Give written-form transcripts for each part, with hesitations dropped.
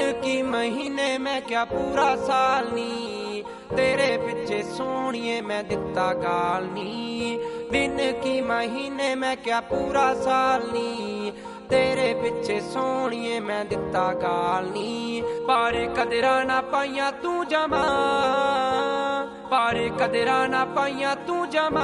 की महीने मैं क्या पूरा साल नी, तेरे पिछे सोनिए मैं दिता गाल नी। दिन की महीने मैं क्या पूरा साल नी, तेरे पिछे सोनिए मैं दिता गाल नी। पारे कदरा ना पाइया तू जमा, पारे कदरा ना पाइया तू जमा।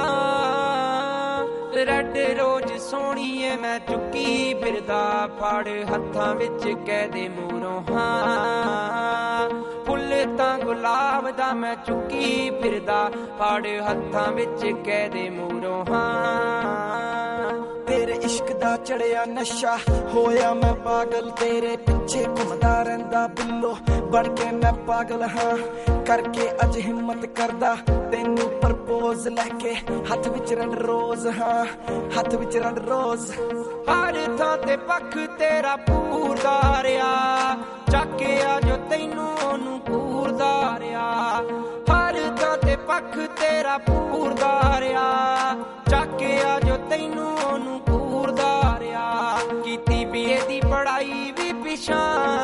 रैड रोज सोनिए मैं चुकी फिरदा, फड़ हत्थां विच कहदे मूरों हाँ। फुल तां गुलाब दा मैं चुकी फिरदा, फड़ हत्थां विच कहदे मूरों हाँ। तेरे इश्क दा चढ़िया नशा होया मैं पागल, तेरे पिछे घुमदा रहिंदा बिल्लो बन के मैं पागल हाँ। करके अज हिम्मत करदा तेनू प्रपोज लैके, हथ विच रंड रोज हाँ, हथ विच रंड रोज। हर थां ते पख तेरा पूरदा रिया, चाके आ जो तैनू ओनू पूरदा रिया। हर थां ते पख तेरा पूरदा रिया, चाके आ जो तैनू ओनू पूरदा रिया। कीती बीए दी पढ़ाई भी पिछां,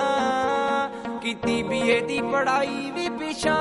कीती बीए दी पढ़ाई भी पिछां।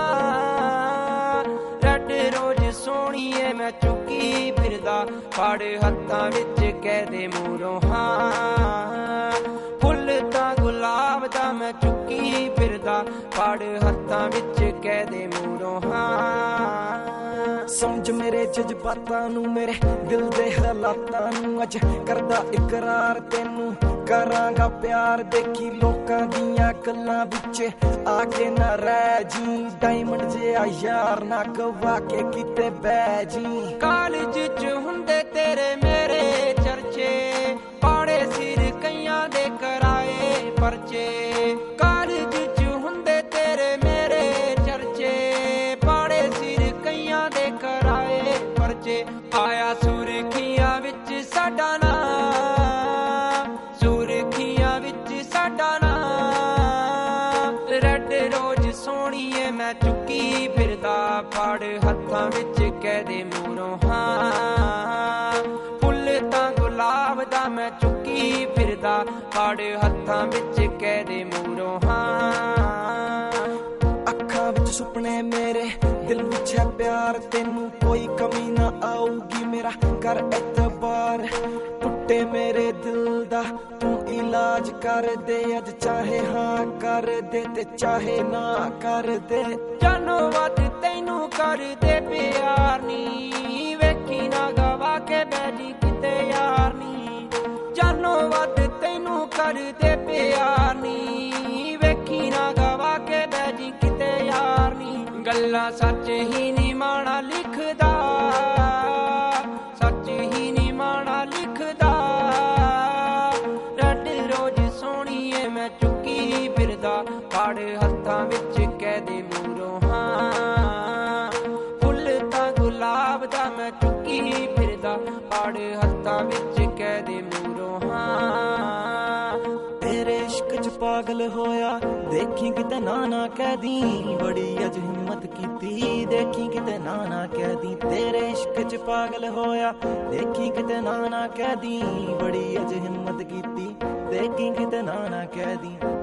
रैड रोज सोनिए मैं चुकी फिरदा, फड़ हत्थां विच कहदे मूरों हाँ। फुल तां गुलाब दा मैं चुकी फिरदा, फड़ हत्थां विच कहदे मूरों हाँ। समझ मेरे जज्बातां नू, मेरे दिल दे हालातां नू। अज करदा इकरार तेनू करांगा प्यार, देखी लोकां दियां गल्लां विच आके ना रह जी। डायमंड जिहा यार ना गवा के किते बह जी। कालज च हुंदे तेरे मेरे चर्चे, पाड़े सिर कईयां दे कराए परचे। कालज च हुंदे तेरे मेरे चर्चे, पाड़े सिर कईयां दे कराए परचे। आया सुर्खियां विच साडा नाम, सुर्खियां विच साडा नाम। रैड रोज सोनिए मैं चुकी फिरदा, फड़ हत्थां विच कहदे मूरों हाँ। फुल तां गुलाब दा मैं चुकी फिरदा, फड़ हत्थां विच कहदे मूरों हाँ। अखां विच सुपने मेरे, दिल विच है प्यार, तेनू कोई कमी ना आऊगी मेरा कर एतबार। टुटे मेरे दिल दा तू इलाज कर दे, अज चाहे हाँ कर दे ते चाहे ना कर दे। जानो वध तैनू कर दे प्यार नी, वेखी ना गवा के बैठी किते यार नी। जानो वध तैनू कर दे प्यार नी, वेखी ना गवा के बैठी किते यार नी। गल्लां सच ही नी माड़ा लिखदा, सच ही नी माड़ा लिखदा। रैड रोज सोनिए मैं चुकी फिरदा, फड़ हत्थां विच कहदे मूरों हाँ। फुल तां गुलाब दा मैं चुकी फिरदा, फड़ हत्थां विच कहदे मूरों हाँ। तेरे इश्क च पागल होया, देखी किते ना ना कह दी। बड़ी अज हिम्मत कीती, देखी किते ना ना कह दी। तेरे इश्क च पागल होया, देखी किते ना ना कह दी। बड़ी अज हिम्मत कीती, देखी किते ना ना कह दी।